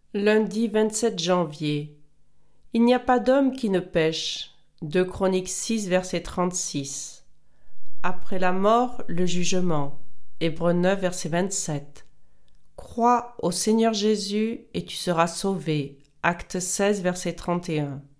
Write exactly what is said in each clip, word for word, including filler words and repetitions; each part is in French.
Lundi vingt-sept janvier. Il n'y a pas d'homme qui ne pêche. deux Chroniques six, verset trente-six. Après la mort, le jugement. Hébreux neuf, verset vingt-sept. Crois au Seigneur Jésus et tu seras sauvé. Acte seize, verset trente et un.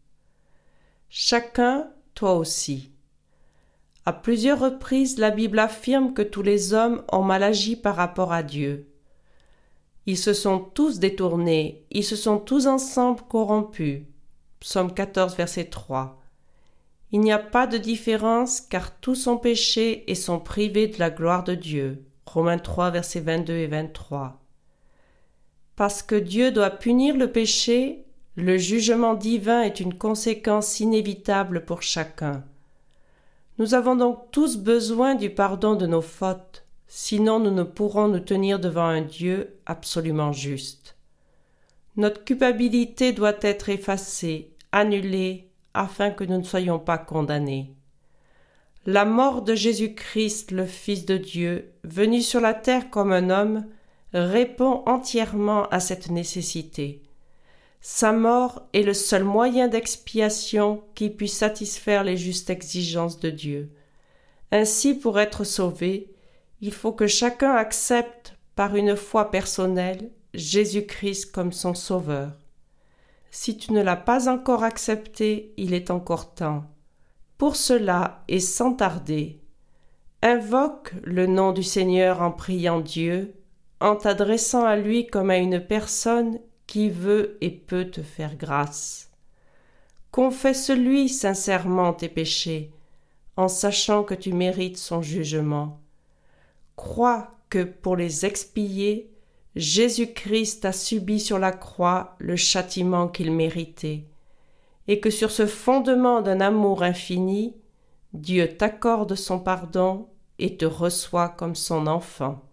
Chacun, toi aussi. À plusieurs reprises, la Bible affirme que tous les hommes ont mal agi par rapport à Dieu. Ils se sont tous détournés, ils se sont tous ensemble corrompus. Psaume quatorze, verset trois. Il n'y a pas de différence car tous ont péché et sont privés de la gloire de Dieu. Romains trois, versets vingt-deux et vingt-trois. Parce que Dieu doit punir le péché, le jugement divin est une conséquence inévitable pour chacun. Nous avons donc tous besoin du pardon de nos fautes, sinon nous ne pourrons nous tenir devant un Dieu absolument juste. Notre culpabilité doit être effacée, annulée, afin que nous ne soyons pas condamnés. La mort de Jésus-Christ, le Fils de Dieu, venu sur la terre comme un homme, répond entièrement à cette nécessité. Sa mort est le seul moyen d'expiation qui puisse satisfaire les justes exigences de Dieu. Ainsi, pour être sauvé, il faut que chacun accepte, par une foi personnelle, Jésus-Christ comme son Sauveur. Si tu ne l'as pas encore accepté, il est encore temps. Pour cela, et sans tarder, invoque le nom du Seigneur en priant Dieu, en t'adressant à lui comme à une personne qui veut et peut te faire grâce. Confesse-lui sincèrement tes péchés, en sachant que tu mérites son jugement. Crois que pour les expier, Jésus-Christ a subi sur la croix le châtiment qu'il méritait, et que sur ce fondement d'un amour infini, Dieu t'accorde son pardon et te reçoit comme son enfant.